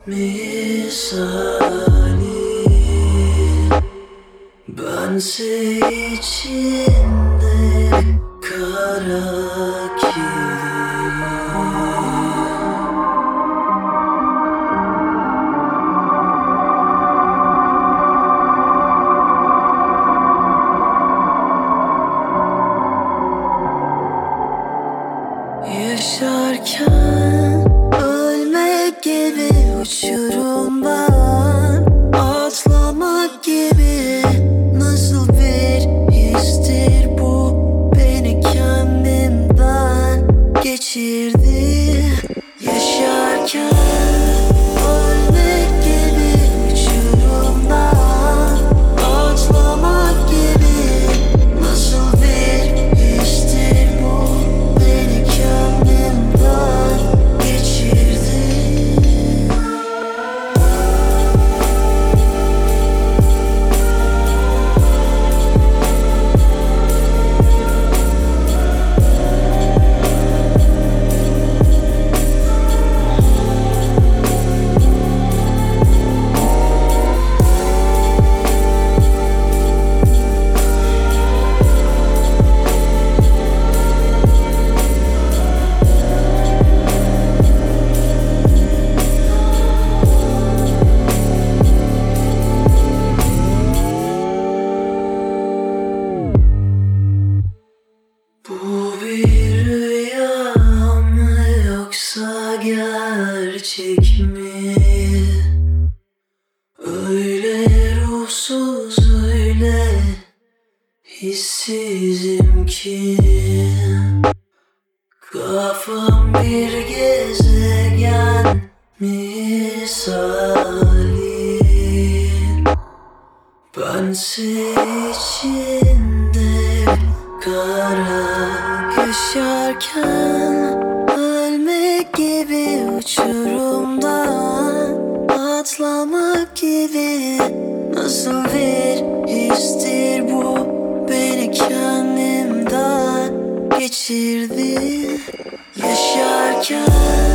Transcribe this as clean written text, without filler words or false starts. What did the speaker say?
misali bense içinde kara kilim. Yaşarken ölmek gibi uçurumdan atlamak gibi, nasıl bir histir bu, beni kendimden geçirdi. Yaşarken ölmek gibi uçurumdan atlamak gibi, nasıl bir histir bu, beni kendimden geçirdi. Bu bir rüya mı yoksa gerçek mi? Öyle ruhsuz, öyle hissizim ki kafam bir gezegen misali bense içinde kara. Yaşarken ölmek gibi uçurumdan atlamak gibi, nasıl bir histir bu, beni kendimden geçirdi. Yaşarken